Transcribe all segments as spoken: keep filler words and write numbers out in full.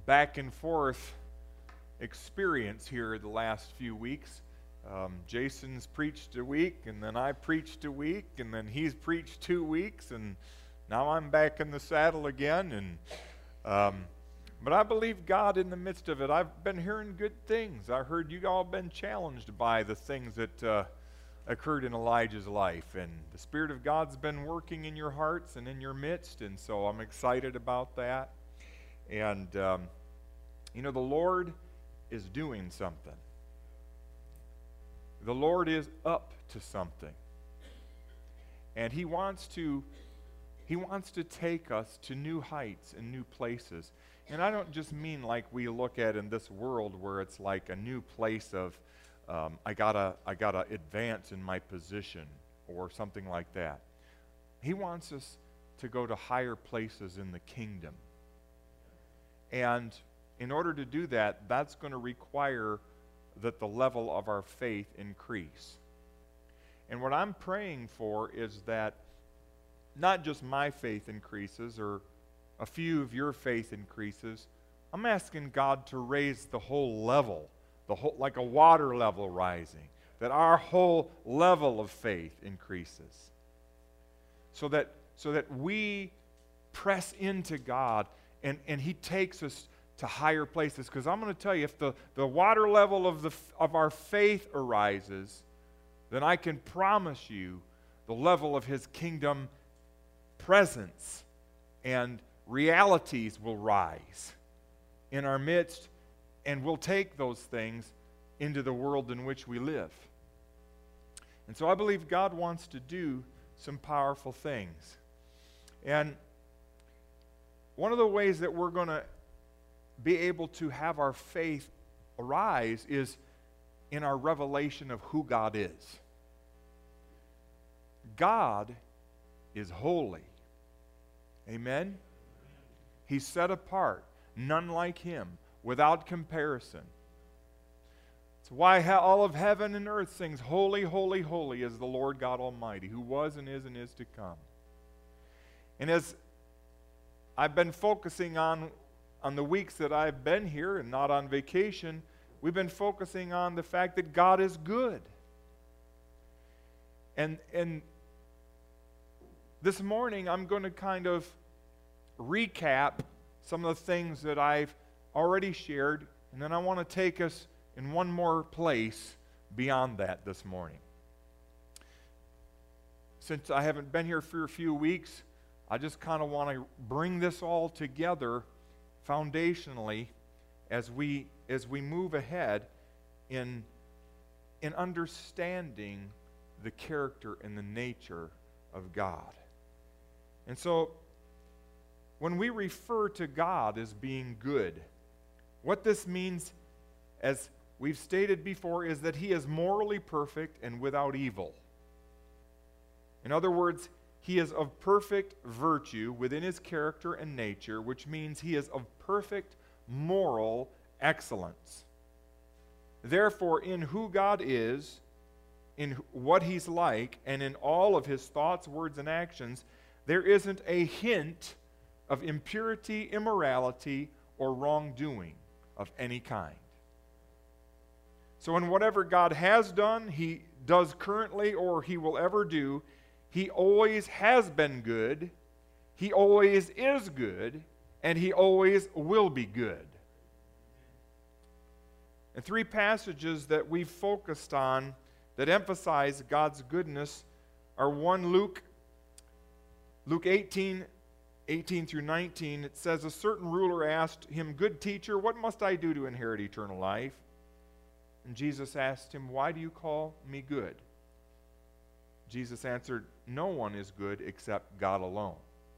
back and forth experience here the last few weeks. Um, Jason's preached a week, and then I preached a week, and then he's preached two weeks, and now I'm back in the saddle again. And um, but I believe God in the midst of it. I've been hearing good things. I heard you all been challenged by the things that uh, occurred in Elijah's life, and the Spirit of God's been working in your hearts and in your midst, and so I'm excited about that. And um, you know, the Lord is doing something. The Lord is up to something. And He wants to He wants to take us to new heights and new places. And I don't just mean like we look at in this world where it's like a new place of um, I gotta I gotta advance in my position or something like that. He wants us to go to higher places in the kingdom. And in order to do that, that's going to require that the level of our faith increase. And what I'm praying for is that not just my faith increases or a few of your faith increases. I'm asking God to raise the whole level, the whole, like a water level rising, that our whole level of faith increases. So that, so that we press into God and, and He takes us to higher places. Because I'm going to tell you, if the, the water level of, the, of our faith arises, then I can promise you the level of His kingdom presence and realities will rise in our midst, and we'll take those things into the world in which we live. And so I believe God wants to do some powerful things. And one of the ways that we're going to be able to have our faith arise is in our revelation of who God is. God is holy. Amen? He's set apart, none like Him, without comparison. It's why all of heaven and earth sings, "Holy, holy, holy is the Lord God Almighty, who was and is and is to come." And as I've been focusing on On the weeks that I've been here and not on vacation, we've been focusing on the fact that God is good. And, and this morning I'm going to kind of recap some of the things that I've already shared, and then I want to take us in one more place beyond that this morning. Since I haven't been here for a few weeks, I just kind of want to bring this all together foundationally as we as we move ahead in in understanding the character and the nature of God. And so when we refer to God as being good, what this means, as we've stated before, is that He is morally perfect and without evil. In other words, He is of perfect virtue within His character and nature, which means He is of perfect moral excellence. Therefore, in who God is, in what He's like, and in all of His thoughts, words, and actions, there isn't a hint of impurity, immorality, or wrongdoing of any kind. So in whatever God has done, He does currently, or He will ever do, He always has been good, He always is good, and He always will be good. And three passages that we've focused on that emphasize God's goodness are one, Luke, Luke eighteen, eighteen through nineteen. It says, "A certain ruler asked Him, 'Good teacher, what must I do to inherit eternal life?' And Jesus asked him, 'Why do you call me good?' Jesus answered, 'No one is good except God alone.'"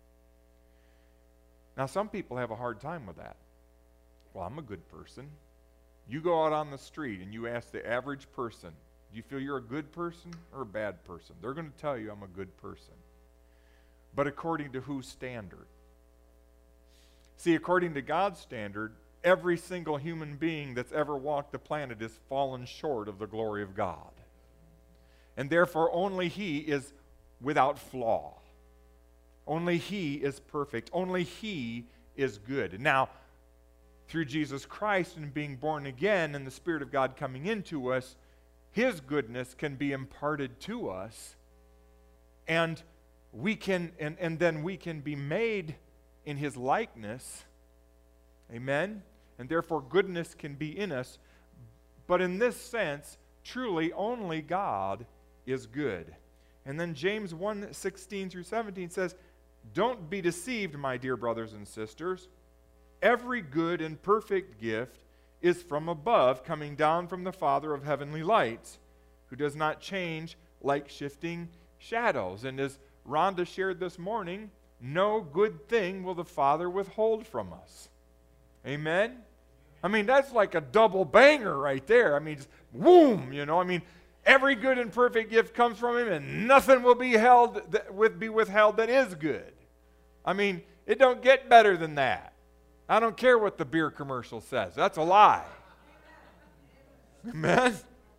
Now, some people have a hard time with that. Well, I'm a good person. You go out on the street and you ask the average person, do you feel you're a good person or a bad person? They're going to tell you, I'm a good person. But according to whose standard? See, according to God's standard, every single human being that's ever walked the planet has fallen short of the glory of God. And therefore, only He is without flaw. Only He is perfect. Only He is good. Now, through Jesus Christ and being born again and the Spirit of God coming into us, His goodness can be imparted to us, and we can, and, and then we can be made in His likeness. Amen? And therefore goodness can be in us. But in this sense, truly only God is good. And then James one, sixteen through seventeen says, "Don't be deceived, my dear brothers and sisters. Every good and perfect gift is from above, coming down from the Father of heavenly lights, who does not change like shifting shadows." And as Rhonda shared this morning, no good thing will the Father withhold from us. Amen? I mean, that's like a double banger right there. I mean, just boom, you know. I mean, every good and perfect gift comes from Him, and nothing will be held that, with, be withheld that is good. I mean, it don't get better than that. I don't care what the beer commercial says. That's a lie. Amen?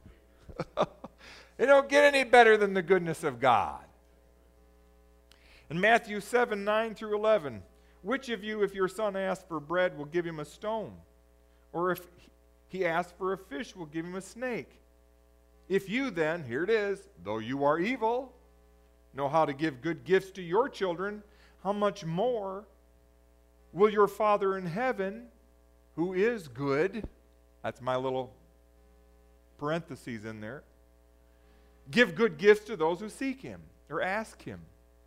It don't get any better than the goodness of God. In Matthew seven, nine through eleven, "Which of you, if your son asks for bread, will give him a stone? Or if he asks for a fish, will give him a snake? If you then," here it is, "though you are evil, know how to give good gifts to your children, how much more will your Father in heaven, who is good," that's my little parentheses in there, "give good gifts to those who seek Him," or ask Him.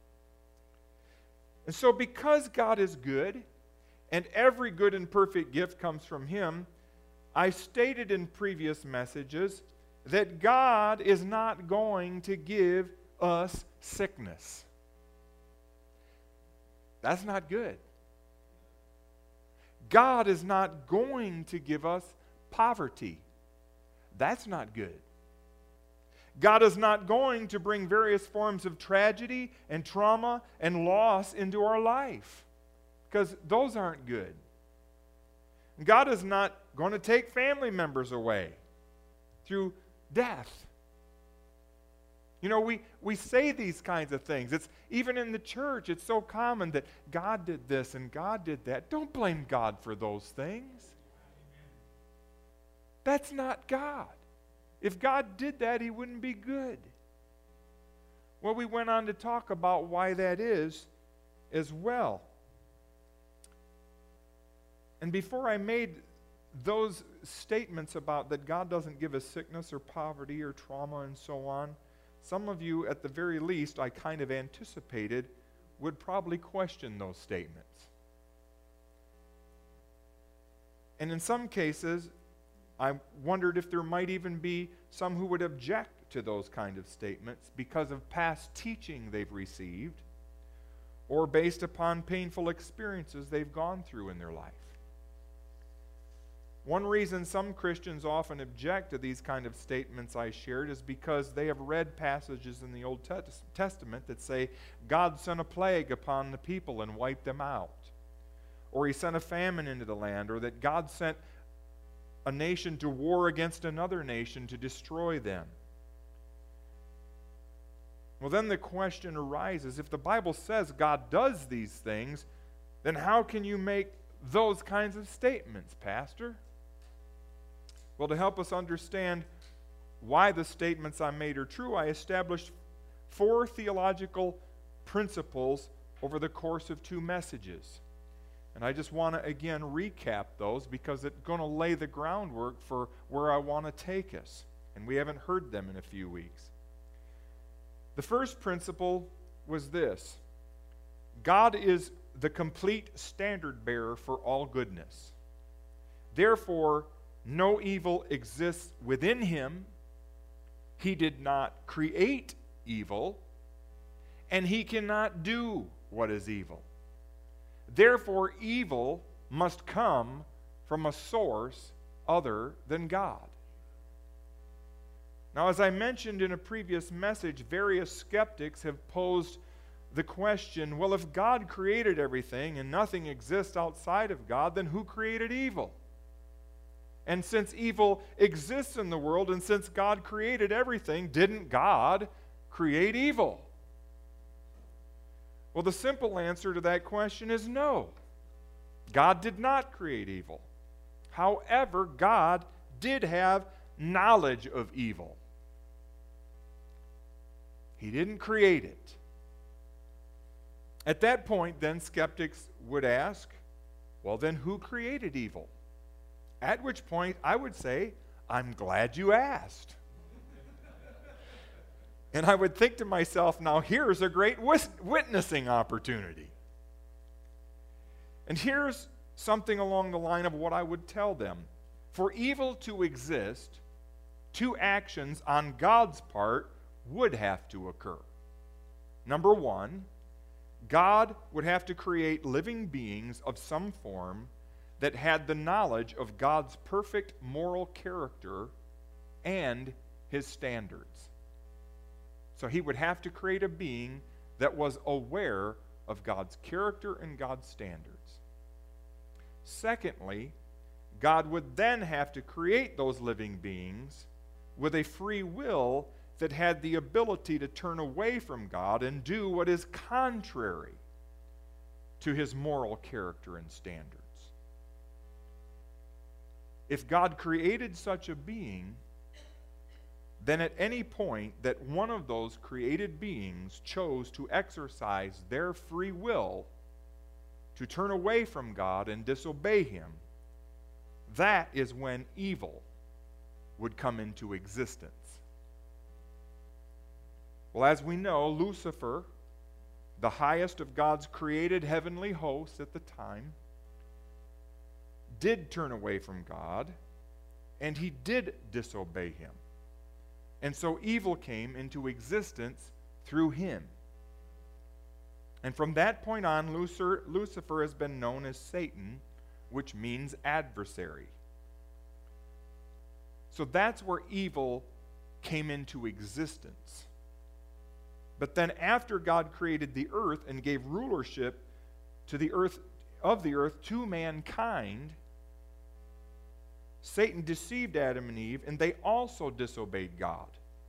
And so because God is good, and every good and perfect gift comes from Him, I stated in previous messages that God is not going to give us sickness. That's not good. God is not going to give us poverty. That's not good. God is not going to bring various forms of tragedy and trauma and loss into our life, because those aren't good. God is not going to take family members away through death. You know, we, we say these kinds of things. It's even in the church, it's so common that God did this and God did that. Don't blame God for those things. That's not God. If God did that, He wouldn't be good. Well, we went on to talk about why that is as well. And before I made those statements about that God doesn't give us sickness or poverty or trauma and so on, some of you, at the very least, I kind of anticipated, would probably question those statements. And in some cases, I wondered if there might even be some who would object to those kind of statements because of past teaching they've received or based upon painful experiences they've gone through in their life. One reason some Christians often object to these kind of statements I shared is because they have read passages in the Old Testament that say God sent a plague upon the people and wiped them out, or He sent a famine into the land, or that God sent a nation to war against another nation to destroy them. Well, then the question arises, if the Bible says God does these things, then how can you make those kinds of statements, Pastor? Well, to help us understand why the statements I made are true, I established four theological principles over the course of two messages. And I just want to, again, recap those because it's going to lay the groundwork for where I want to take us. And we haven't heard them in a few weeks. The first principle was this: God is the complete standard bearer for all goodness. Therefore, no evil exists within Him. He did not create evil, and He cannot do what is evil. Therefore, evil must come from a source other than God. Now, as I mentioned in a previous message, various skeptics have posed the question, well, if God created everything and nothing exists outside of God, then who created evil? And since evil exists in the world, and since God created everything, didn't God create evil? Well, the simple answer to that question is no. God did not create evil. However, God did have knowledge of evil. He didn't create it. At that point, then, skeptics would ask, well, then who created evil? At which point, I would say, I'm glad you asked. And I would think to myself, now here's a great wis- witnessing opportunity. And here's something along the line of what I would tell them. For evil to exist, two actions on God's part would have to occur. Number one, God would have to create living beings of some form that had the knowledge of God's perfect moral character and his standards. So he would have to create a being that was aware of God's character and God's standards. Secondly, God would then have to create those living beings with a free will that had the ability to turn away from God and do what is contrary to his moral character and standards. If God created such a being, then at any point that one of those created beings chose to exercise their free will to turn away from God and disobey him, that is when evil would come into existence. Well, as we know, Lucifer, the highest of God's created heavenly hosts at the time, did turn away from God, and he did disobey him. And so evil came into existence through him. And from that point on, Lucifer, Lucifer has been known as Satan, which means adversary. So that's where evil came into existence. But then after God created the earth and gave rulership to the earth of the earth to mankind, Satan deceived Adam and Eve, and they also disobeyed God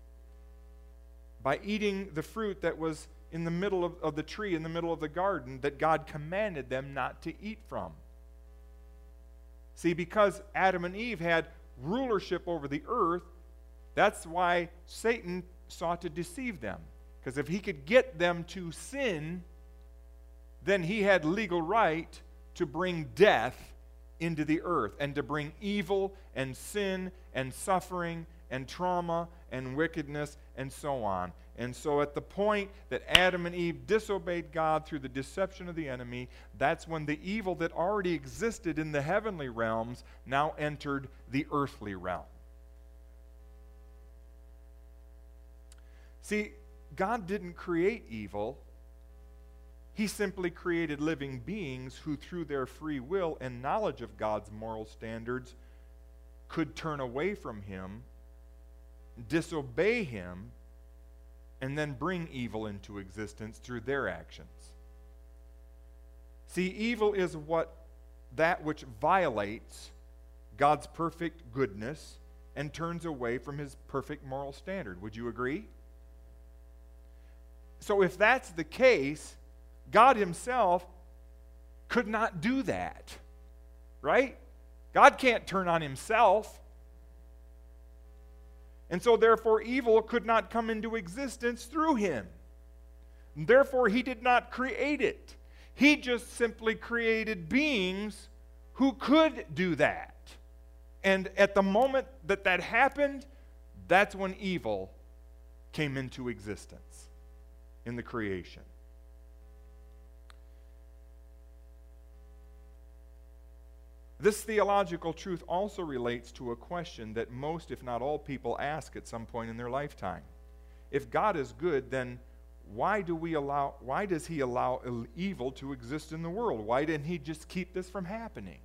by eating the fruit that was in the middle of, of the tree, in the middle of the garden, that God commanded them not to eat from. See, because Adam and Eve had rulership over the earth, that's why Satan sought to deceive them. Because if he could get them to sin, then he had legal right to bring death into the earth and to bring evil and sin and suffering and trauma and wickedness and so on. And so at the point that Adam and Eve disobeyed God through the deception of the enemy, that's when the evil that already existed in the heavenly realms now entered the earthly realm. See, God didn't create evil. He simply created living beings who, through their free will and knowledge of God's moral standards, could turn away from him, disobey him, and then bring evil into existence through their actions. See, evil is what that which violates God's perfect goodness and turns away from his perfect moral standard. Would you agree? So if that's the case, God himself could not do that, right? God can't turn on himself. And so therefore evil could not come into existence through him. And therefore he did not create it. He just simply created beings who could do that. And at the moment that that happened, that's when evil came into existence in the creation. This theological truth also relates to a question that most, if not all, people ask at some point in their lifetime. If God is good, then why do we allow why does he allow evil to exist in the world? Why didn't he just keep this from happening?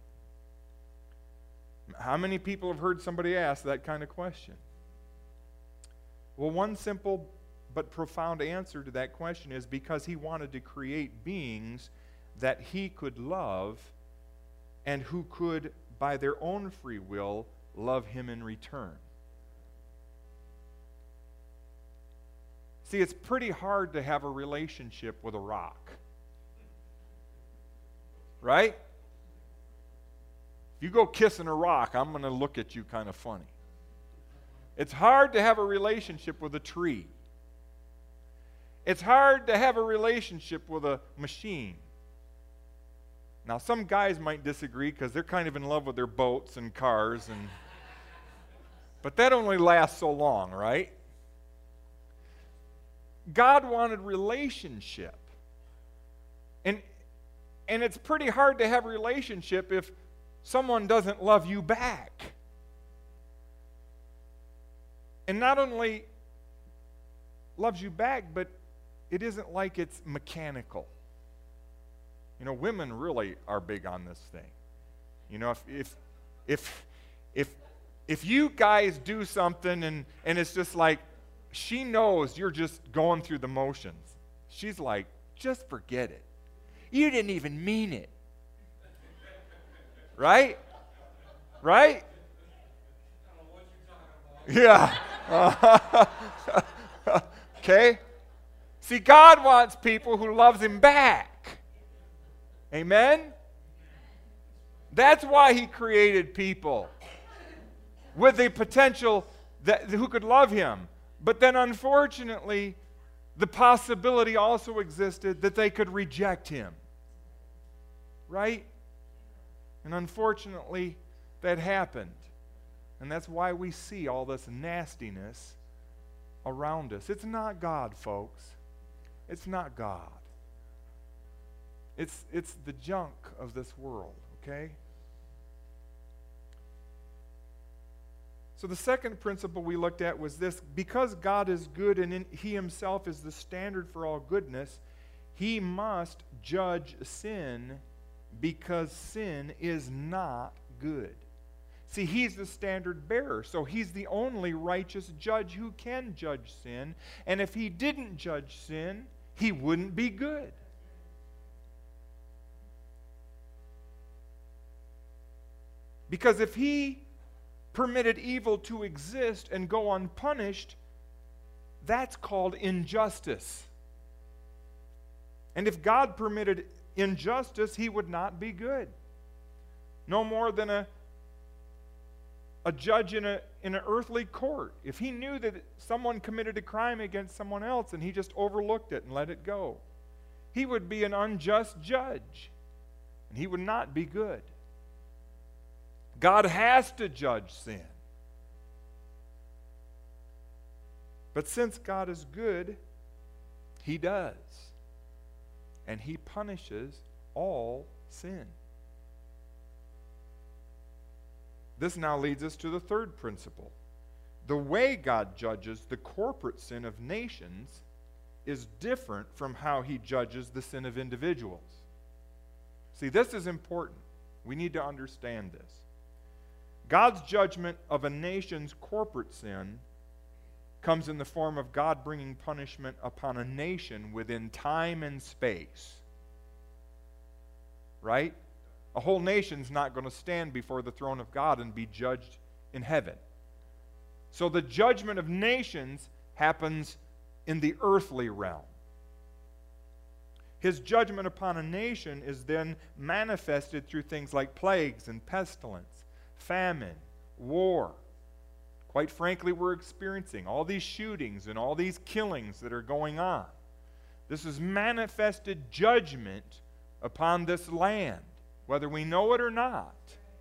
How many people have heard somebody ask that kind of question? Well, one simple but profound answer to that question is because he wanted to create beings that he could love and who could, by their own free will, love him in return. See, it's pretty hard to have a relationship with a rock. Right? If you go kissing a rock, I'm going to look at you kind of funny. It's hard to have a relationship with a tree. It's hard to have a relationship with a machine. Now, some guys might disagree because they're kind of in love with their boats and cars, and but that only lasts so long, right? God wanted relationship. And, and it's pretty hard to have a relationship if someone doesn't love you back. And not only loves you back, but it isn't like it's mechanical. You know, women really are big on this thing. You know, if if if if if you guys do something and, and it's just like, she knows you're just going through the motions. She's like, just forget it. You didn't even mean it. Right? Right? Yeah. Okay? See, God wants people who loves him back. Amen? That's why he created people with the potential that who could love him. But then unfortunately, the possibility also existed that they could reject him. Right? And unfortunately, that happened. And that's why we see all this nastiness around us. It's not God, folks. It's not God. It's, it's the junk of this world, okay? So the second principle we looked at was this: because God is good and in, he himself is the standard for all goodness, he must judge sin because sin is not good. See, he's the standard bearer, so he's the only righteous judge who can judge sin. And if he didn't judge sin, he wouldn't be good. Because if he permitted evil to exist and go unpunished, that's called injustice. And if God permitted injustice, he would not be good. No more than a a judge in a in an earthly court. If he knew that someone committed a crime against someone else and he just overlooked it and let it go, he would be an unjust judge, and he would not be good. God has to judge sin. But since God is good, he does. And he punishes all sin. This now leads us to the third principle. The way God judges the corporate sin of nations is different from how he judges the sin of individuals. See, this is important. We need to understand this. God's judgment of a nation's corporate sin comes in the form of God bringing punishment upon a nation within time and space. Right? A whole nation's not going to stand before the throne of God and be judged in heaven. So the judgment of nations happens in the earthly realm. His judgment upon a nation is then manifested through things like plagues and pestilence, famine, war. Quite frankly, we're experiencing all these shootings and all these killings that are going on. This is manifested judgment upon this land, whether we know it or not.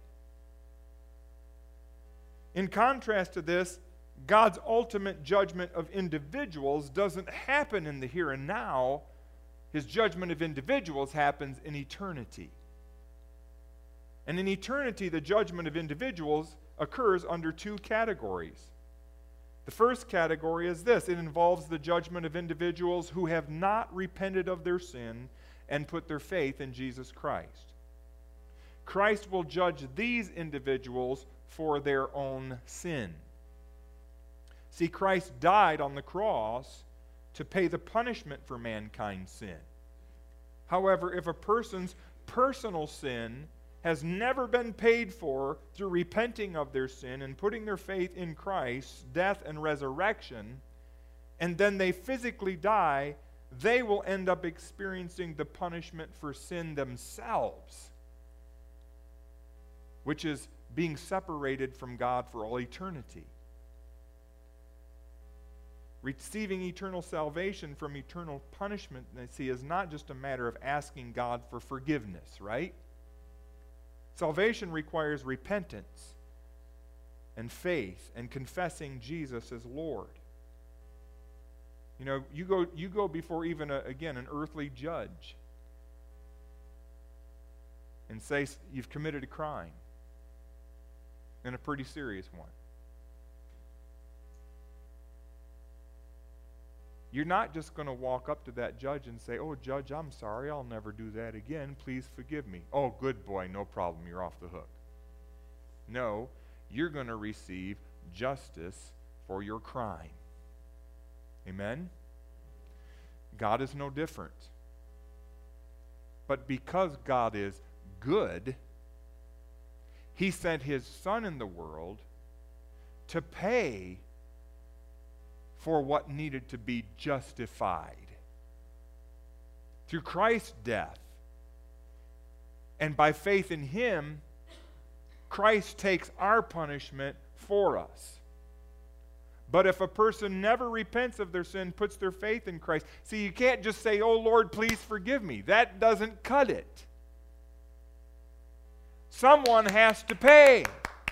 In contrast to this, God's ultimate judgment of individuals doesn't happen in the here and now. His judgment of individuals happens in eternity. And in eternity, the judgment of individuals occurs under two categories. The first category is this: it involves the judgment of individuals who have not repented of their sin and put their faith in Jesus Christ. Christ will judge these individuals for their own sin. See, Christ died on the cross to pay the punishment for mankind's sin. However, if a person's personal sin has never been paid for through repenting of their sin and putting their faith in Christ's death and resurrection, and then they physically die, they will end up experiencing the punishment for sin themselves, which is being separated from God for all eternity. Receiving eternal salvation from eternal punishment, see, is not just a matter of asking God for forgiveness, right? Salvation requires repentance and faith and confessing Jesus as Lord. You know, you go you go before even, a, again, an earthly judge and say you've committed a crime, and a pretty serious one. You're not just going to walk up to that judge and say, "Oh, Judge, I'm sorry, I'll never do that again. Please forgive me." "Oh, good boy, no problem, you're off the hook." No, you're going to receive justice for your crime. Amen? God is no different. But because God is good, He sent His Son in the world to pay for what needed to be justified. Through Christ's death, and by faith in Him, Christ takes our punishment for us. But if a person never repents of their sin, puts their faith in Christ, see, you can't just say, "Oh Lord, please forgive me." That doesn't cut it. Someone has to pay.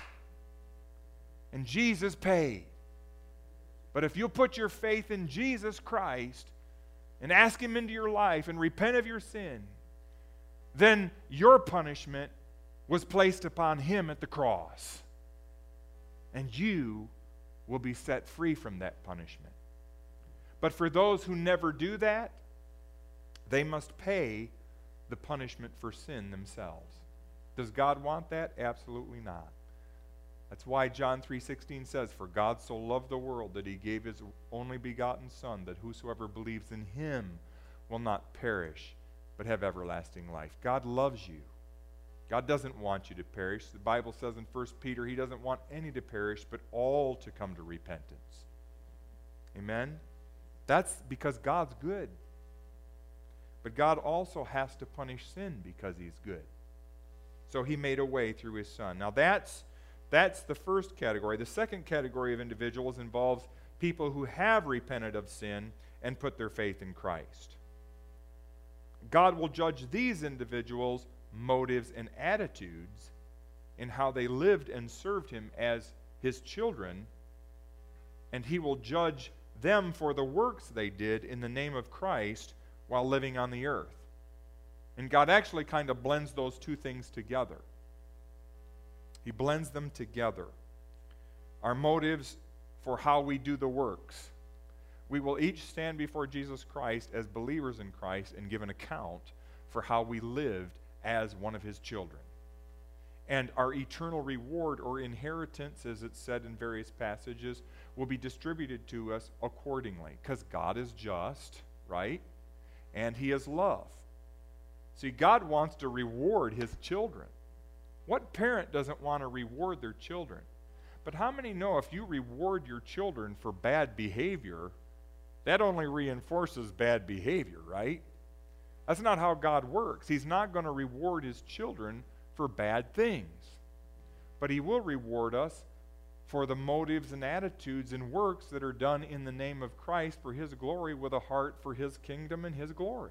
And Jesus paid. But if you'll put your faith in Jesus Christ and ask Him into your life and repent of your sin, then your punishment was placed upon Him at the cross. And you will be set free from that punishment. But for those who never do that, they must pay the punishment for sin themselves. Does God want that? Absolutely not. That's why John three sixteen says, "For God so loved the world that He gave His only begotten Son, that whosoever believes in Him will not perish, but have everlasting life." God loves you. God doesn't want you to perish. The Bible says in First Peter, He doesn't want any to perish, but all to come to repentance. Amen? That's because God's good. But God also has to punish sin because He's good. So He made a way through His Son. Now that's That's the first category. The second category of individuals involves people who have repented of sin and put their faith in Christ. God will judge these individuals' motives and attitudes in how they lived and served Him as His children, and He will judge them for the works they did in the name of Christ while living on the earth. And God actually kind of blends those two things together. He blends them together. Our motives for how we do the works. We will each stand before Jesus Christ as believers in Christ and give an account for how we lived as one of His children. And our eternal reward or inheritance, as it's said in various passages, will be distributed to us accordingly. Because God is just, right? And He is love. See, God wants to reward His children. What parent doesn't want to reward their children? But how many know if you reward your children for bad behavior, that only reinforces bad behavior, right? That's not how God works. He's not going to reward His children for bad things. But He will reward us for the motives and attitudes and works that are done in the name of Christ for His glory, with a heart for His kingdom and His glory.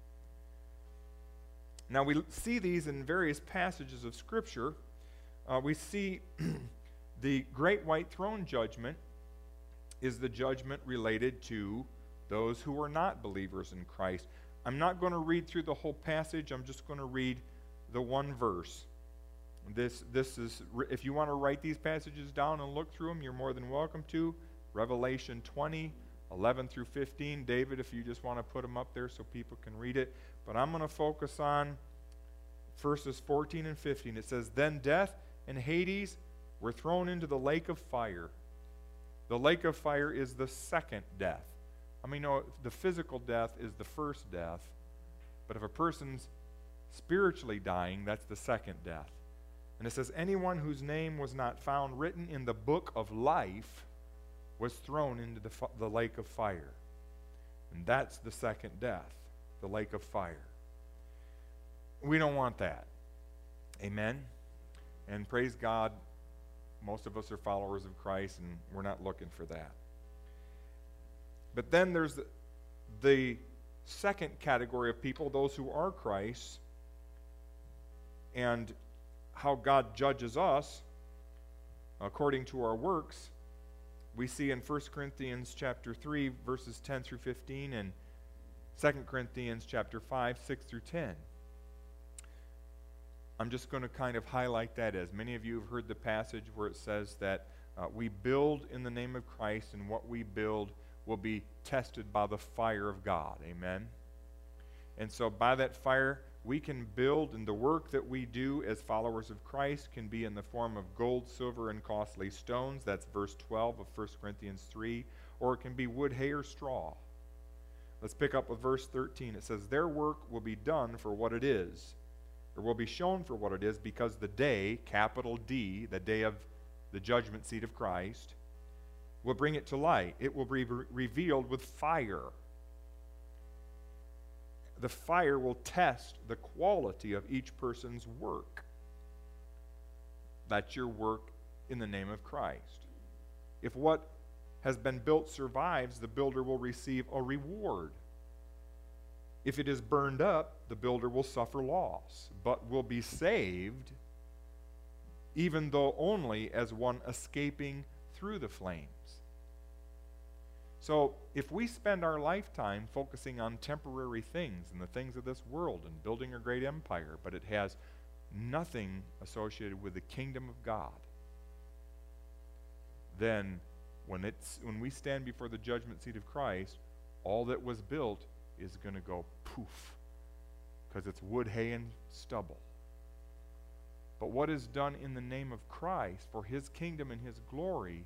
Now, we see these in various passages of Scripture. Uh, we see the great white throne judgment is the judgment related to those who are not believers in Christ. I'm not going to read through the whole passage. I'm just going to read the one verse. This, this is, if you want to write these passages down and look through them, you're more than welcome to. Revelation twenty, eleven through fifteen. David, if you just want to put them up there so people can read it. But I'm going to focus on verses fourteen and fifteen. It says, "Then death and Hades were thrown into the lake of fire. The lake of fire is the second death." I mean, no, the physical death is the first death. But if a person's spiritually dying, that's the second death. And it says, "Anyone whose name was not found written in the book of life was thrown into the, the lake of fire." And that's the second death, the lake of fire. We don't want that. Amen? And praise God, most of us are followers of Christ, and we're not looking for that. But then there's the, the second category of people, those who are Christ, and how God judges us according to our works. We see in First Corinthians chapter three, verses ten through fifteen, and Second Corinthians chapter five, six through ten. I'm just going to kind of highlight that, as many of you have heard the passage where it says that uh, we build in the name of Christ, and what we build will be tested by the fire of God. Amen? And so by that fire, we can build, and the work that we do as followers of Christ can be in the form of gold, silver, and costly stones. That's verse twelve of First Corinthians three. Or it can be wood, hay, or straw. Let's pick up with verse thirteen. It says, their work will be done for what it is, or will be shown for what it is, because the day, capital D, the day of the judgment seat of Christ, will bring it to light. It will be re- revealed with fire. The fire will test the quality of each person's work. That's your work in the name of Christ. If what has been built survives, the builder will receive a reward. If it is burned up, the builder will suffer loss, but will be saved, even though only as one escaping through the flames. So, if we spend our lifetime focusing on temporary things and the things of this world and building a great empire, but it has nothing associated with the kingdom of God, then when it's when we stand before the judgment seat of Christ, all that was built is going to go poof, because it's wood, hay, and stubble. But what is done in the name of Christ for his kingdom and his glory,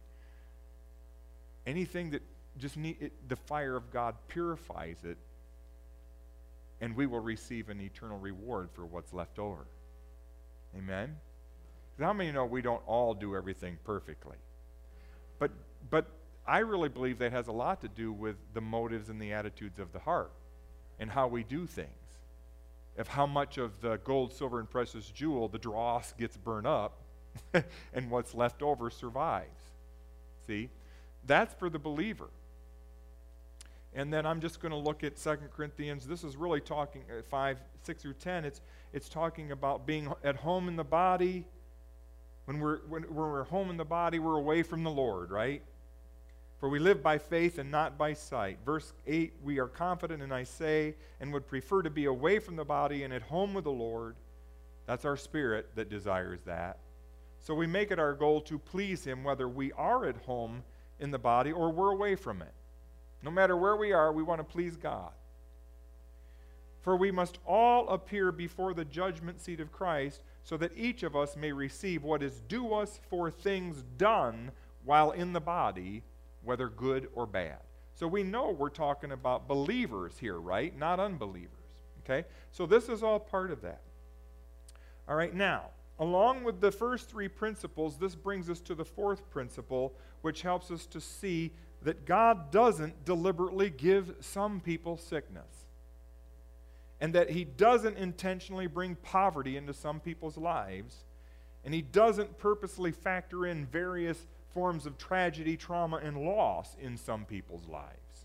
anything that just need it, the fire of God purifies it, and we will receive an eternal reward for what's left over. Amen? How many know we don't all do everything perfectly? But but I really believe that has a lot to do with the motives and the attitudes of the heart and how we do things. Of how much of the gold, silver, and precious jewel, the dross gets burned up, and what's left over survives. See? That's for the believer. And then I'm just going to look at Second Corinthians. This is really talking, uh, five, six through ten, it's, it's talking about being at home in the body. When we're, when, when we're home in the body, we're away from the Lord, right? For we live by faith and not by sight. Verse eight, we are confident, and I say, and would prefer to be away from the body and at home with the Lord. That's our spirit that desires that. So we make it our goal to please him, whether we are at home in the body or we're away from it. No matter where we are, we want to please God. For we must all appear before the judgment seat of Christ, so that each of us may receive what is due us for things done while in the body, whether good or bad. So we know we're talking about believers here, right? Not unbelievers. Okay? So this is all part of that. All right, now, along with the first three principles, this brings us to the fourth principle, which helps us to see that God doesn't deliberately give some people sickness, and that he doesn't intentionally bring poverty into some people's lives, and he doesn't purposely factor in various forms of tragedy, trauma, and loss in some people's lives,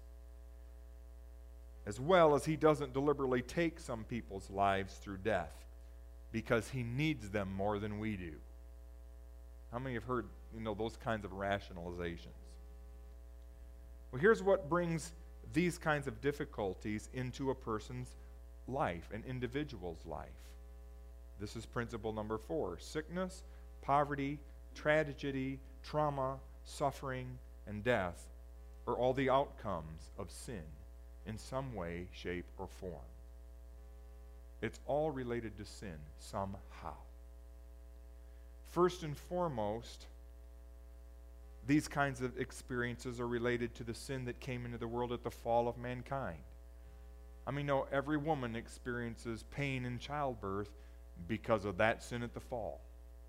as well as he doesn't deliberately take some people's lives through death because he needs them more than we do. How many have heard, you know, those kinds of rationalizations? Well, here's what brings these kinds of difficulties into a person's life, an individual's life. This is principle number four. Sickness, poverty, tragedy, trauma, suffering, and death are all the outcomes of sin in some way, shape, or form. It's all related to sin somehow. First and foremost, these kinds of experiences are related to the sin that came into the world at the fall of mankind. I mean, no, every woman experiences pain in childbirth because of that sin at the fall.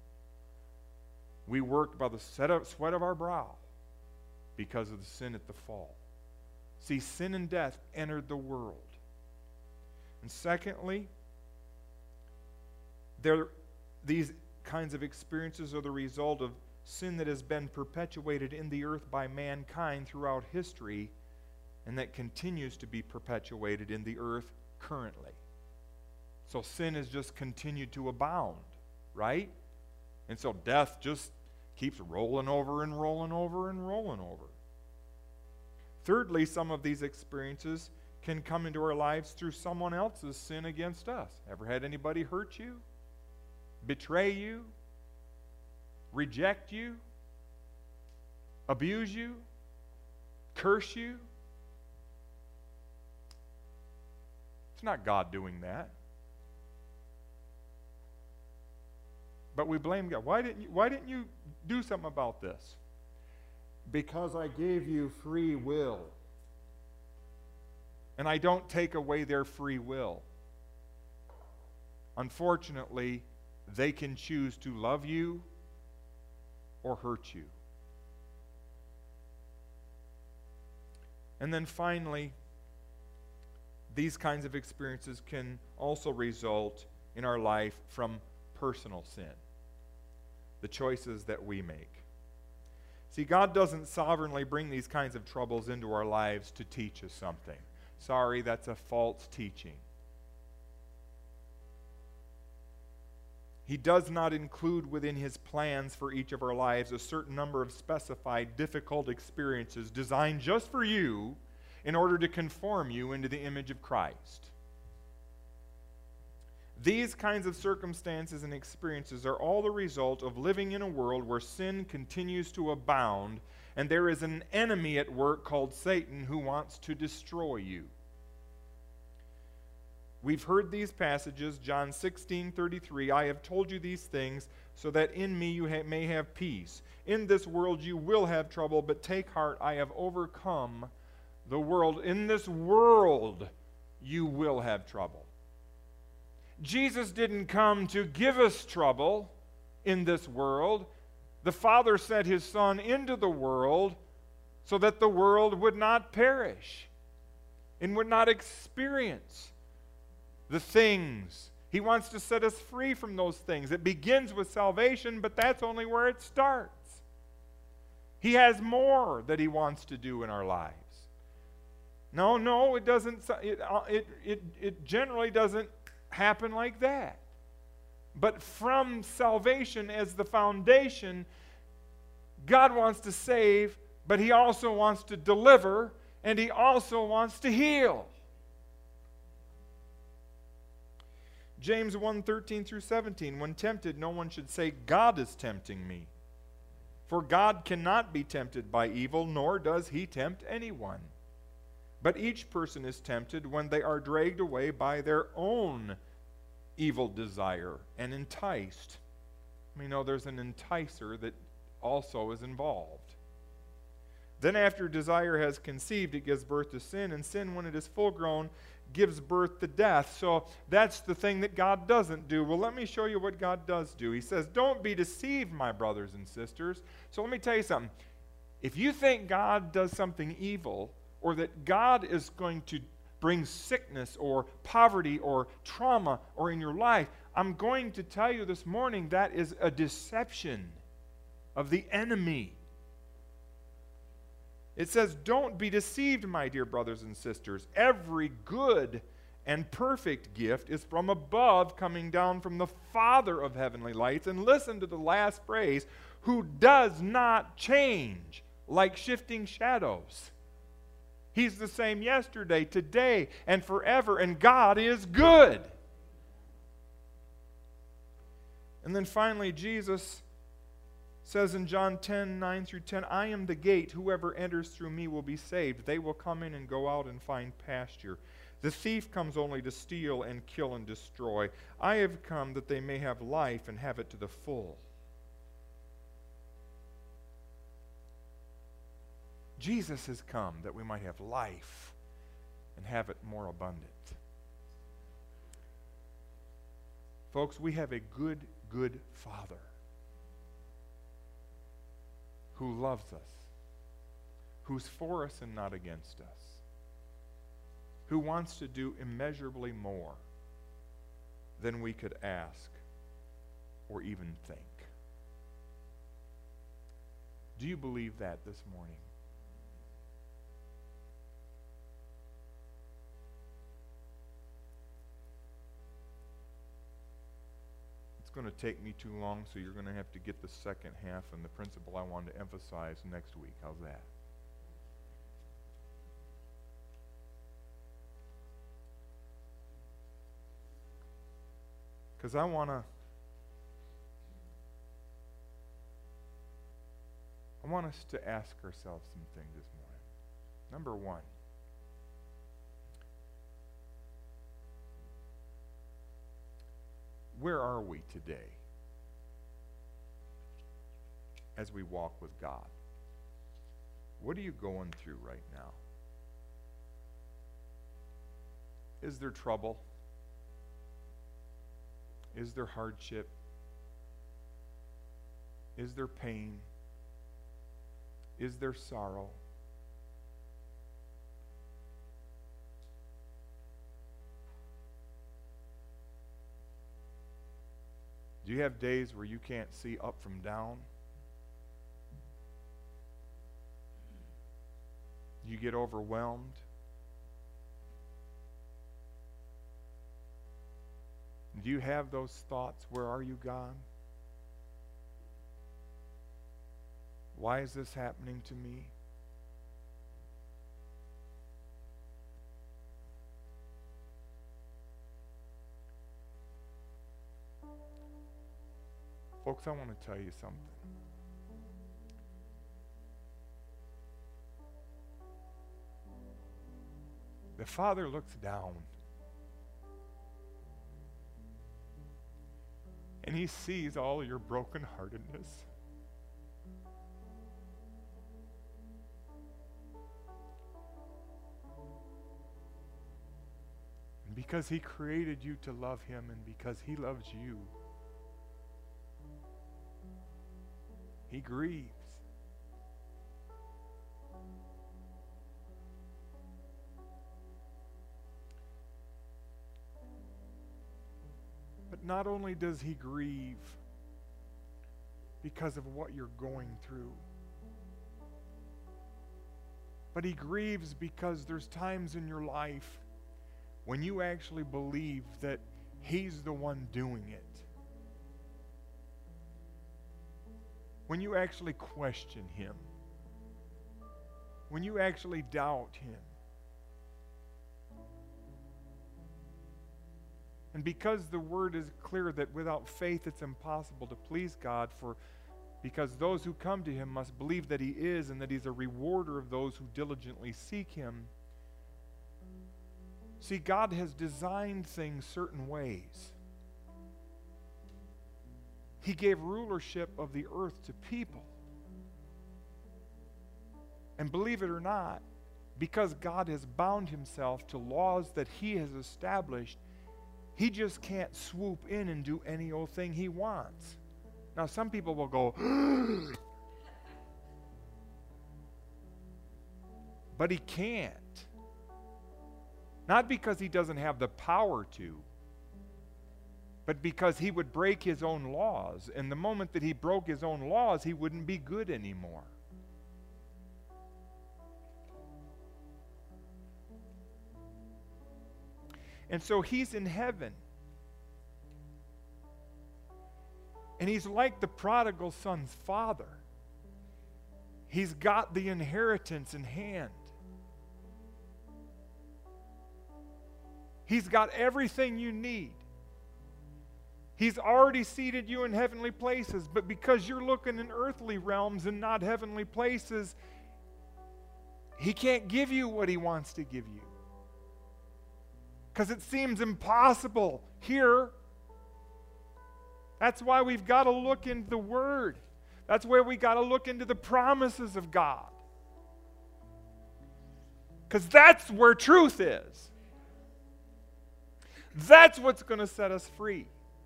We work by the sweat of our brow because of the sin at the fall. See, sin and death entered the world. And secondly, there, these kinds of experiences are the result of sin that has been perpetuated in the earth by mankind throughout history and that continues to be perpetuated in the earth currently. So sin has just continued to abound, right? And so death just keeps rolling over and rolling over and rolling over. Thirdly, some of these experiences can come into our lives through someone else's sin against us. Ever had anybody hurt you? Betray you? Reject you? Abuse you? Curse you? It's not God doing that. But we blame God. Why didn't you, why didn't you do something about this? Because I gave you free will. And I don't take away their free will. Unfortunately, they can choose to love you or hurt you. And then finally, these kinds of experiences can also result in our life from personal sin, the choices that we make. See, God doesn't sovereignly bring these kinds of troubles into our lives to teach us something. Sorry, that's a false teaching. He does not include within His plans for each of our lives a certain number of specified difficult experiences designed just for you in order to conform you into the image of Christ. These kinds of circumstances and experiences are all the result of living in a world where sin continues to abound, and there is an enemy at work called Satan who wants to destroy you. We've heard these passages, John sixteen thirty-three, I have told you these things so that in me you ha- may have peace. In this world you will have trouble, but take heart, I have overcome the world. In this world you will have trouble. Jesus didn't come to give us trouble in this world. The Father sent His Son into the world so that the world would not perish and would not experience the things. He wants to set us free from those things. It begins with salvation, but that's only where it starts. He has more that He wants to do in our lives. No, no, it doesn't. It, it, it, it generally doesn't happen like that. But from salvation as the foundation, God wants to save, but He also wants to deliver, and He also wants to heal. James one thirteen through seventeen, when tempted, no one should say, God is tempting me. For God cannot be tempted by evil, nor does He tempt anyone. But each person is tempted when they are dragged away by their own evil desire and enticed. We know there's an enticer that also is involved. Then after desire has conceived, it gives birth to sin, and sin, when it is full grown, gives birth to death. So that's the thing that God doesn't do. Well, let me show you what God does do. He says, don't be deceived, my brothers and sisters. So let me tell you something. If you think God does something evil, or that God is going to bring sickness or poverty or trauma or in your life, I'm going to tell you this morning that is a deception of the enemy. It says, don't be deceived, my dear brothers and sisters. Every good and perfect gift is from above, coming down from the Father of heavenly lights. And listen to the last phrase, who does not change like shifting shadows. He's the same yesterday, today, and forever, and God is good. And then finally, Jesus says in John ten, nine through ten, I am the gate. Whoever enters through me will be saved. They will come in and go out and find pasture. The thief comes only to steal and kill and destroy. I have come that they may have life and have it to the full. Jesus has come that we might have life and have it more abundant. Folks, we have a good, good Father who loves us, who's for us and not against us, who wants to do immeasurably more than we could ask or even think. Do you believe that this morning? It's going to take me too long, so you're going to have to get the second half and the principle I wanted to emphasize next week. How's that? Because I want to I want us to ask ourselves some things this morning. Number one, where are we today as we walk with God? What are you going through right now? Is there trouble? Is there hardship? Is there pain? Is there sorrow? Do you have days where you can't see up from down? You get overwhelmed? Do you have those thoughts? Where are you, God? Why is this happening to me? Folks, I want to tell you something. The Father looks down and He sees all your brokenheartedness. And because He created you to love Him, and because He loves you, He grieves. But not only does He grieve because of what you're going through, but He grieves because there's times in your life when you actually believe that He's the one doing it. When you actually question Him. When you actually doubt Him. And because the Word is clear that without faith it's impossible to please God, for because those who come to Him must believe that He is, and that He's a rewarder of those who diligently seek Him. See, God has designed things certain ways. He gave rulership of the earth to people. And believe it or not, because God has bound Himself to laws that He has established, He just can't swoop in and do any old thing He wants. Now, some people will go, but He can't. Not because He doesn't have the power to, but because He would break His own laws. And the moment that He broke His own laws, He wouldn't be good anymore. And so He's in heaven. And He's like the prodigal son's father. He's got the inheritance in hand. He's got everything you need. He's already seated you in heavenly places, but because you're looking in earthly realms and not heavenly places, He can't give you what He wants to give you. Because it seems impossible here. That's why we've got to look into the Word. That's where we got to look into the promises of God. Because that's where truth is. That's what's going to set us free.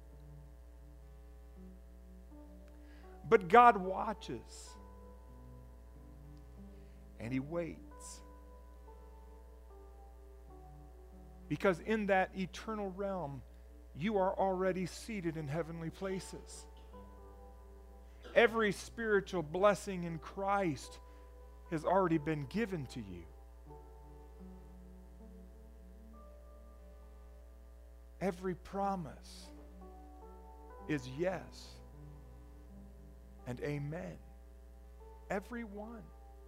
But God watches. And He waits. Because in that eternal realm, you are already seated in heavenly places. Every spiritual blessing in Christ has already been given to you. Every promise is yes and amen. Every one.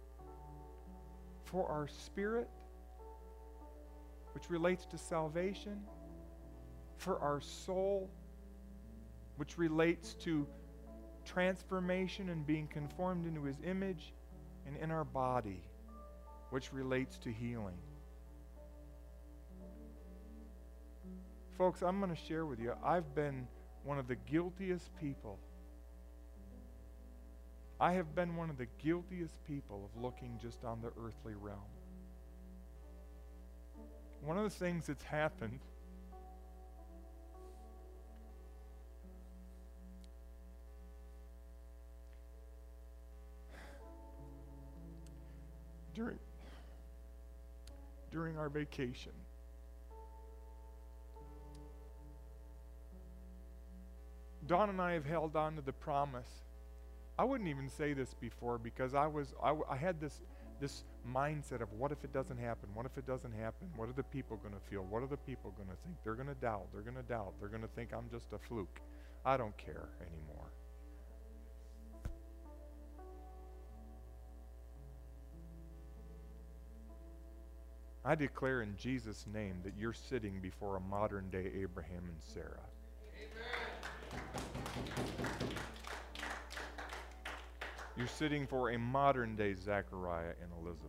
For our spirit, which relates to salvation, for our soul, which relates to transformation and being conformed into His image, and in our body, which relates to healing. Folks, I'm going to share with you, I've been one of the guiltiest people. I have been one of the guiltiest people of looking just on the earthly realm. One of the things that's happened during during our vacation, Dawn and I have held on to the promise. I wouldn't even say this before because I was I, w- I had this this mindset of what if it doesn't happen? What if it doesn't happen? What are the people going to feel? What are the people going to think? They're going to doubt. They're going to doubt. They're going to think I'm just a fluke. I don't care anymore. I declare in Jesus' name that you're sitting before a modern day Abraham and Sarah. You're sitting for a modern day Zechariah and Elizabeth.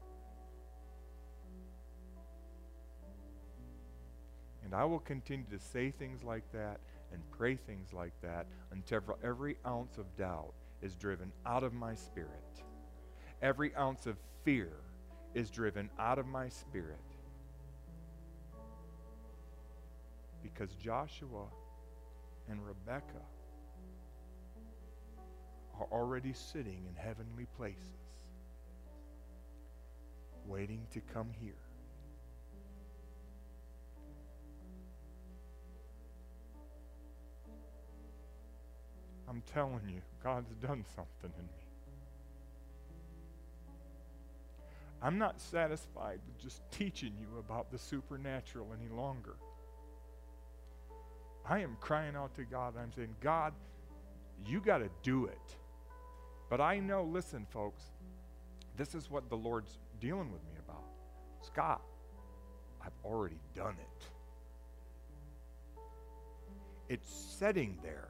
And I will continue to say things like that and pray things like that until every ounce of doubt is driven out of my spirit. Every ounce of fear is driven out of my spirit. Because Joshua and Rebekah are already sitting in heavenly places, waiting to come here. I'm telling you, God's done something in me. I'm not satisfied with just teaching you about the supernatural any longer. I am crying out to God. I'm saying, God, you got to do it. But I know, listen, folks, this is what the Lord's dealing with me about. Scott, I've already done it. It's sitting there.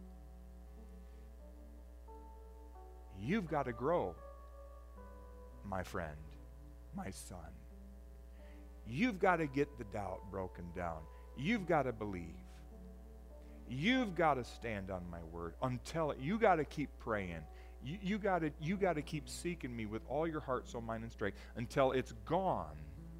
You've got to grow, my friend, my son. You've got to get the doubt broken down. You've got to believe. You've got to stand on my word until it, you got to keep praying. You, you got to you got to keep seeking me with all your heart, soul, mind, and strength until it's gone.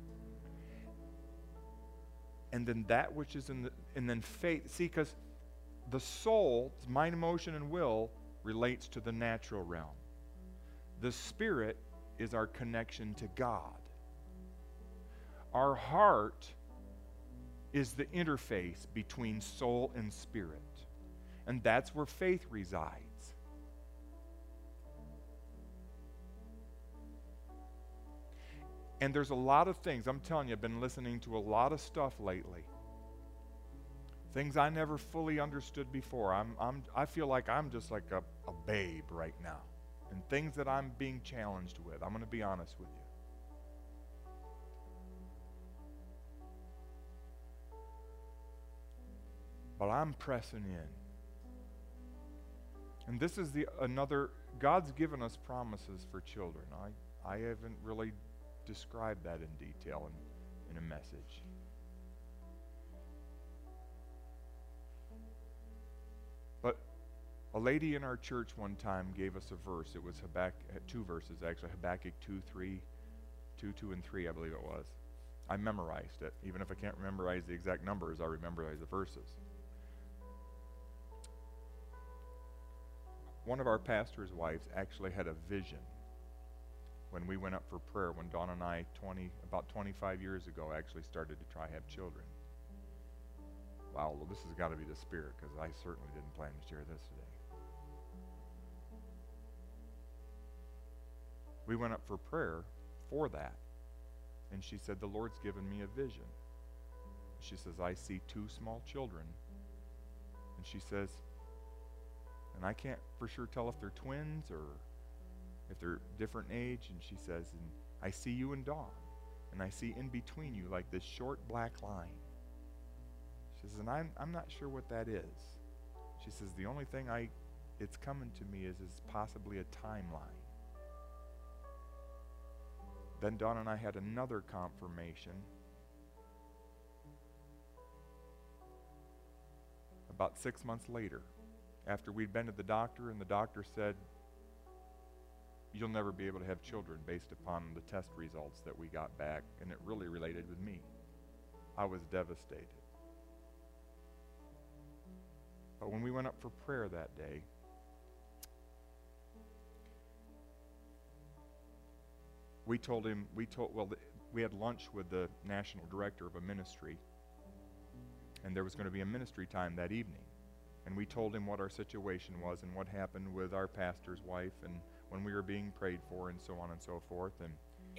And then that which is in the, and then faith. See, because the soul, mind, emotion, and will relates to the natural realm. The spirit is our connection to God. Our heart is the interface between soul and spirit. And that's where faith resides. And there's a lot of things, I'm telling you, I've been listening to a lot of stuff lately. Things I never fully understood before. I'm, I'm, I feel like I'm just like a, a babe right now. And things that I'm being challenged with. I'm going to be honest with you. But I'm pressing in. And this is the another, God's given us promises for children. I, I haven't really described that in detail in, in a message. But a lady in our church one time gave us a verse. It was Habakkuk, two verses actually, Habakkuk two, three, two, two, and three, I believe it was. I memorized it. Even if I can't memorize the exact numbers, I memorize the verses. One of our pastor's wives actually had a vision when we went up for prayer, when Dawn and I, twenty, about twenty-five years ago, actually started to try to have children. Wow, well, this has got to be the Spirit, because I certainly didn't plan to share this today. we went up for prayer for that. And she said, the Lord's given me a vision. She says, I see two small children. And she says, and I can't for sure tell if they're twins or if they're different age. And she says, and I see you and Dawn. And I see in between you like this short black line. She says, and I'm, I'm not sure what that is. She says, the only thing I, it's coming to me is, is possibly a timeline. Then Dawn and I had another confirmation about six months later, after we'd been to the doctor, and the doctor said, you'll never be able to have children based upon the test results that we got back, and it really related with me. I was devastated. But when we went up for prayer that day, we told him, we told, well, we had lunch with the national director of a ministry, and there was going to be a ministry time that evening. And we told him what our situation was and what happened with our pastor's wife and when we were being prayed for and so on and so forth. And,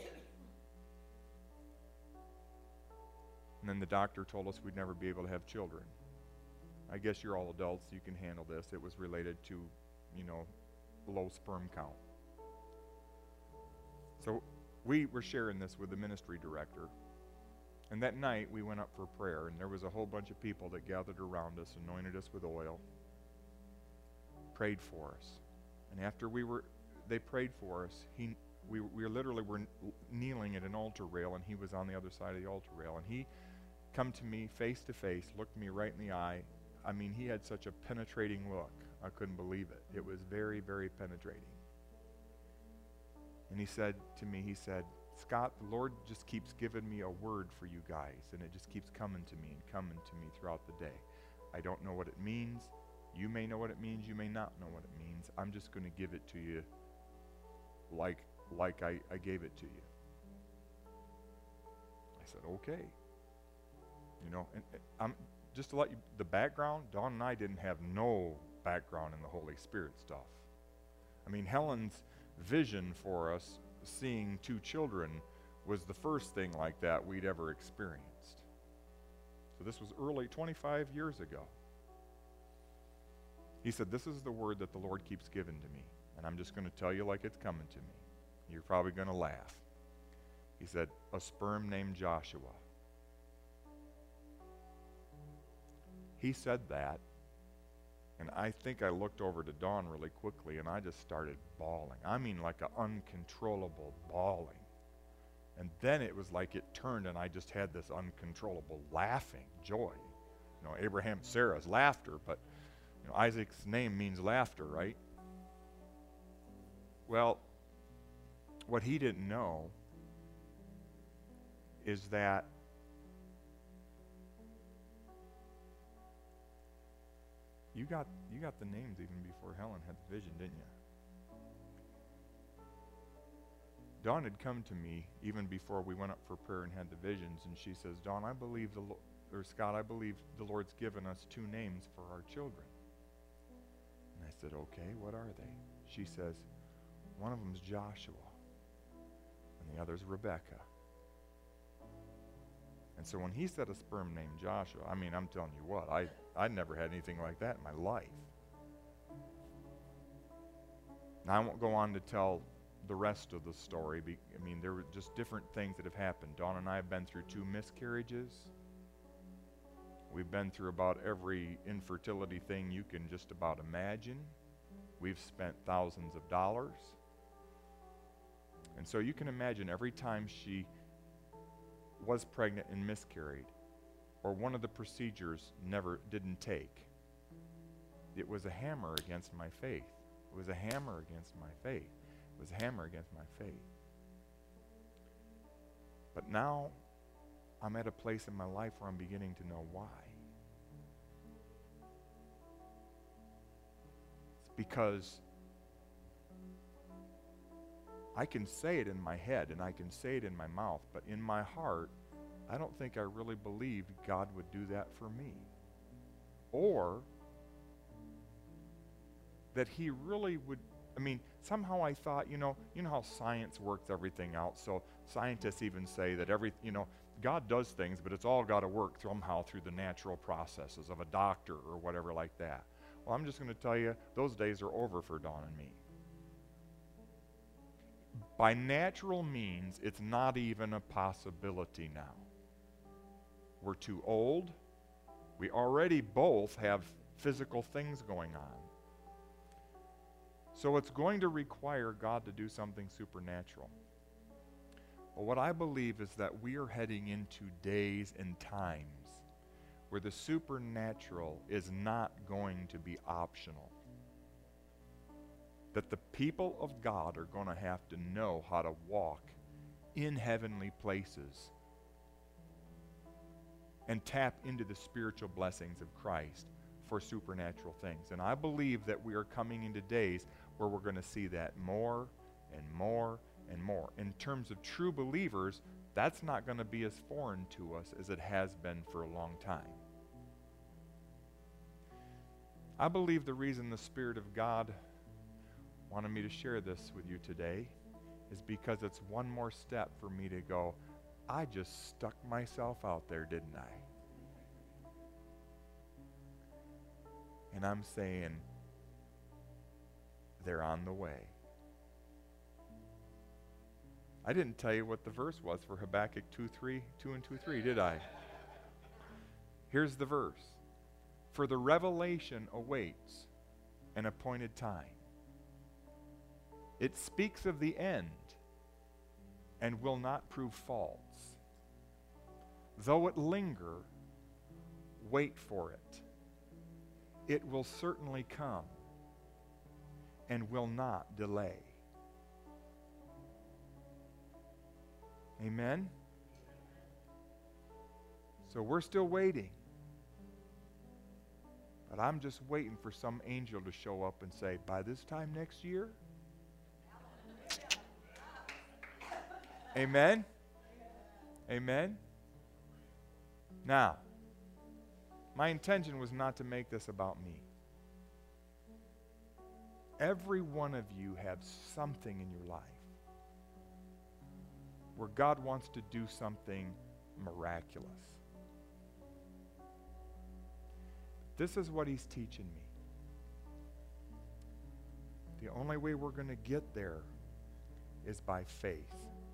and then the doctor told us we'd never be able to have children. I guess you're all adults, you can handle this. It was related to, you know, low sperm count. So we were sharing this with the ministry director. And that night we went up for prayer, and there was a whole bunch of people that gathered around us, anointed us with oil, prayed for us. And after we were, they prayed for us, he, we, we literally were kneeling at an altar rail, and he was on the other side of the altar rail. And he come to me face to face, looked me right in the eye. I mean, he had such a penetrating look. I couldn't believe it. It was very, very penetrating. And he said to me, he said, Scott, the Lord just keeps giving me a word for you guys, and it just keeps coming to me and coming to me throughout the day. I don't know what it means. You may know what it means. You may not know what it means. I'm just going to give it to you like, like I, I gave it to you. I said, okay. You know, and, and I'm just to let you, the background, Dawn and I didn't have no background in the Holy Spirit stuff. I mean, Helen's vision for us seeing two children was the first thing like that we'd ever experienced. So this was early, twenty-five years ago. He said, this is the word that the Lord keeps giving to me, and I'm just going to tell you like it's coming to me. You're probably going to laugh. He said, a sperm named Joshua. He said that, and I think I looked over to Dawn really quickly, and I just started bawling. I mean, like an uncontrollable bawling. And then it was like it turned, and I just had this uncontrollable laughing joy. You know, Abraham and Sarah's laughter, but you know, Isaac's name means laughter, right? Well, what he didn't know is that You got you got the names even before Helen had the vision, didn't you? Dawn had come to me even before we went up for prayer and had the visions, and she says, Dawn, I believe the Lo- or Scott, I believe the Lord's given us two names for our children. And I said, okay, what are they? She says, one of them's Joshua, and the other's Rebecca. And so when he said a sperm named Joshua, I mean, I'm telling you what, I I never had anything like that in my life. Now, I won't go on to tell the rest of the story. Be, I mean, there were just different things that have happened. Dawn and I have been through two miscarriages. We've been through about every infertility thing you can just about imagine. We've spent thousands of dollars. And so you can imagine every time she was pregnant and miscarried, or one of the procedures never didn't take, it was a hammer against my faith. It was a hammer against my faith. It was a hammer against my faith. But now I'm at a place in my life where I'm beginning to know why. It's because I can say it in my head and I can say it in my mouth, but in my heart, I don't think I really believed God would do that for me. Or that he really would I mean, somehow I thought, you know, you know how science works everything out. So scientists even say that every, you know, God does things, but it's all got to work somehow through the natural processes of a doctor or whatever like that. Well, I'm just going to tell you, those days are over for Dawn and me. By natural means, it's not even a possibility now. We're too old. We already both have physical things going on. So it's going to require God to do something supernatural. But what I believe is that we are heading into days and times where the supernatural is not going to be optional. That the people of God are going to have to know how to walk in heavenly places and tap into the spiritual blessings of Christ for supernatural things. And I believe that we are coming into days where we're going to see that more and more and more. In terms of true believers, that's not going to be as foreign to us as it has been for a long time. I believe the reason the Spirit of God wanted me to share this with you today is because it's one more step for me to go, I just stuck myself out there, didn't I? And I'm saying, they're on the way. I didn't tell you what the verse was for Habakkuk two, three, two and two, three, did I? Here's the verse. For the revelation awaits an appointed time. It speaks of the end and will not prove false. Though it linger, wait for it. It will certainly come and will not delay. Amen? So we're still waiting. But I'm just waiting for some angel to show up and say, by this time next year? Amen? Amen? Now, my intention was not to make this about me. Every one of you have something in your life where God wants to do something miraculous. This is what He's teaching me. The only way we're going to get there is by faith.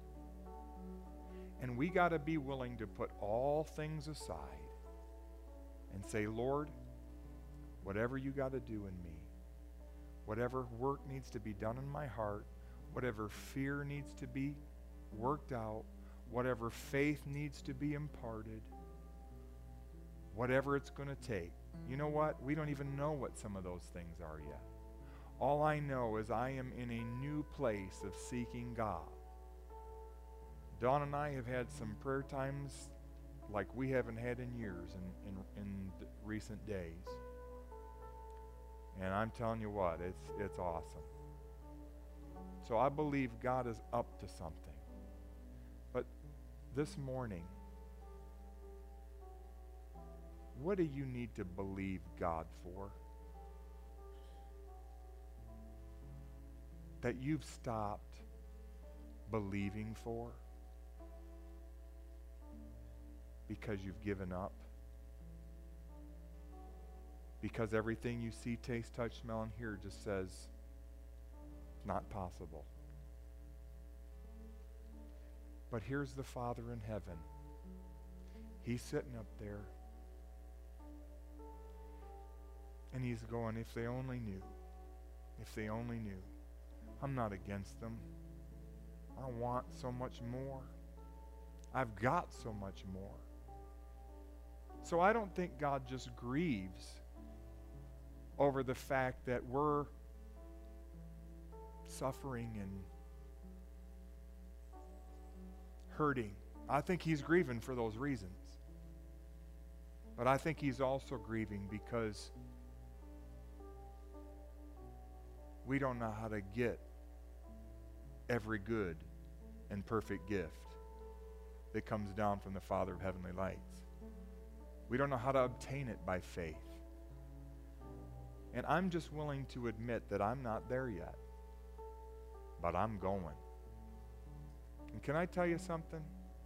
And we got to be willing to put all things aside and say, Lord, whatever you got to do in me, whatever work needs to be done in my heart, whatever fear needs to be worked out, whatever faith needs to be imparted, whatever it's going to take. You know what? We don't even know what some of those things are yet. All I know is I am in a new place of seeking God. Dawn and I have had some prayer times like we haven't had in years in, in, in recent days. And I'm telling you what, it's, it's awesome. So I believe God is up to something. But this morning, what do you need to believe God for? That you've stopped believing for? Because you've given up? Because everything you see, taste, touch, smell, and hear just says, it's not possible. But here's the Father in heaven. He's sitting up there. And He's going, if they only knew. If they only knew. I'm not against them. I want so much more. I've got so much more. So I don't think God just grieves over the fact that we're suffering and hurting. I think He's grieving for those reasons. But I think He's also grieving because we don't know how to get every good and perfect gift that comes down from the Father of heavenly lights. We don't know how to obtain it by faith. And I'm just willing to admit that I'm not there yet. but I'm going. And can I tell you something?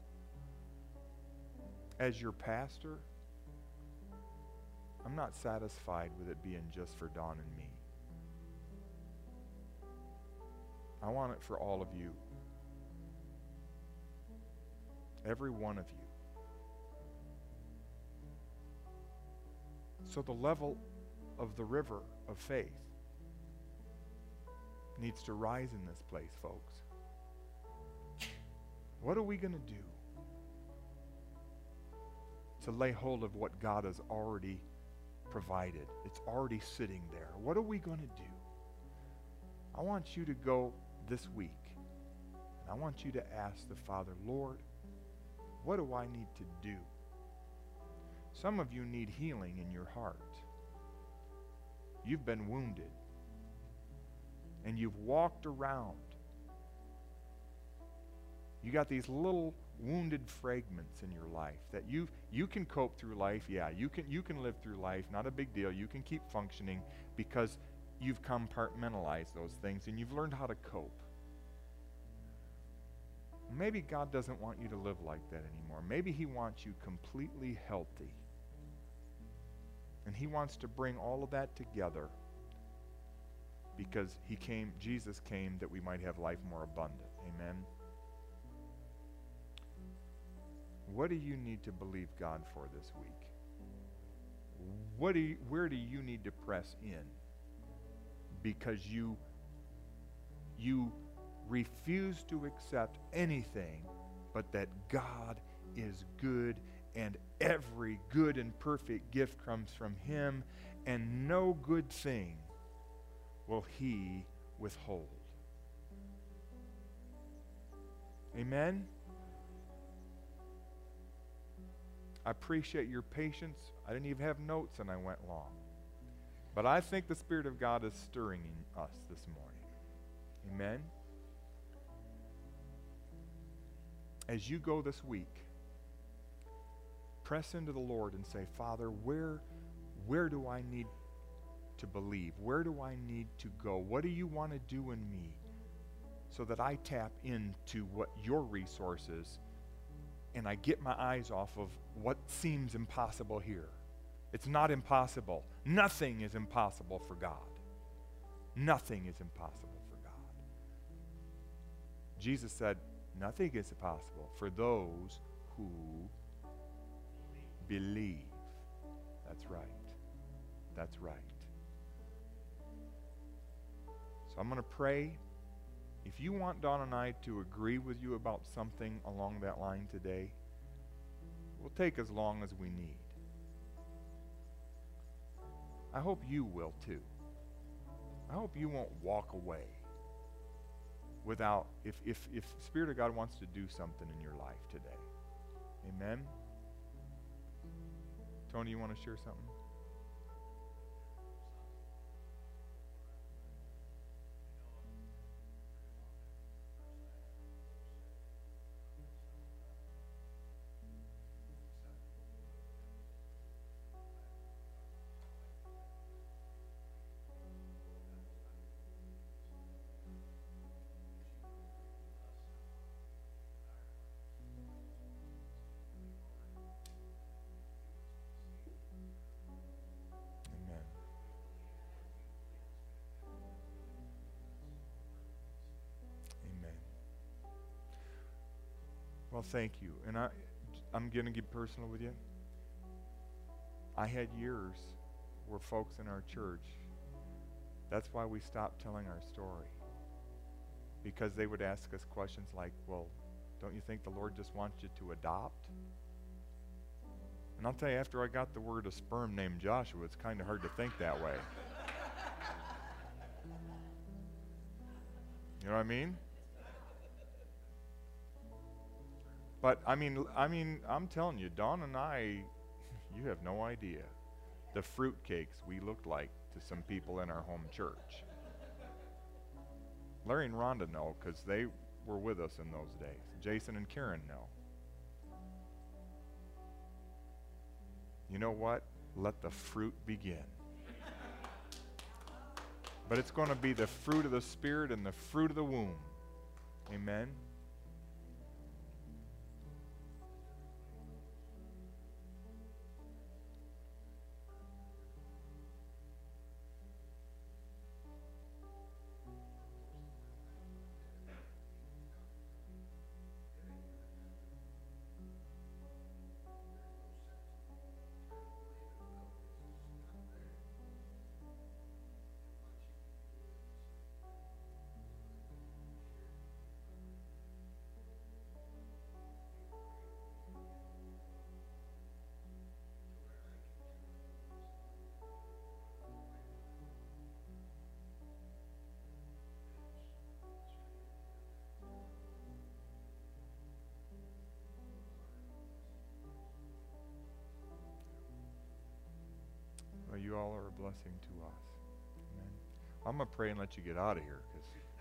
As your pastor, I'm not satisfied with it being just for Dawn and me. I want it for all of you. Every one of you. So the level of the river of faith needs to rise in this place, folks. What are we going to do to lay hold of what God has already provided? It's already sitting there. What are we going to do? I want you to go this week, and I want you to ask the Father, Lord, what do I need to do? Some of you need healing in your heart. You've been wounded, and you've walked around. You got these little wounded fragments in your life that you you can cope through life. Yeah, you can you can live through life. Not a big deal. You can keep functioning because you've compartmentalized those things and you've learned how to cope. Maybe God doesn't want you to live like that anymore. Maybe he wants you completely healthy. And he wants to bring all of that together because he came, Jesus came that we might have life more abundant. Amen. What do you need to believe God for this week? What do you, where do you need to press in? Because you you refuse to accept anything but that God is good, and every good and perfect gift comes from him, and no good thing will he withhold. Amen? I appreciate your patience. I didn't even have notes and I went long. But I think the Spirit of God is stirring in us this morning. Amen? As you go this week, press into the Lord and say, Father, where, where do I need to believe? Where do I need to go? What do you want to do in me so that I tap into what your resources and I get my eyes off of what seems impossible here? It's not impossible. Nothing is impossible for God. Nothing is impossible for God. Jesus said, nothing is impossible for those who believe. That's right. That's right. So I'm going to pray. If you want Dawn and I to agree with you about something along that line today, we'll take as long as we need. I hope you will too. I hope you won't walk away without, if, if, if Spirit of God wants to do something in your life today. Amen? Tony, you want to share something? Well, thank you. And I, I'm going to get personal with you. I had years where folks in our church, that's why we stopped telling our story. Because they would ask us questions like, well, don't you think the Lord just wants you to adopt? And I'll tell you, after I got the word of sperm named Joshua, it's kind of hard to think that way. You know what I mean? But I mean, I mean, I'm telling you, Dawn and I, you have no idea the fruitcakes we looked like to some people in our home church. Larry and Rhonda know because they were with us in those days. Jason and Karen know. You know what? Let the fruit begin. but it's going to be the fruit of the Spirit and the fruit of the womb. Amen. Well, you all are a blessing to us. Amen. I'm going to pray and let you get out of here because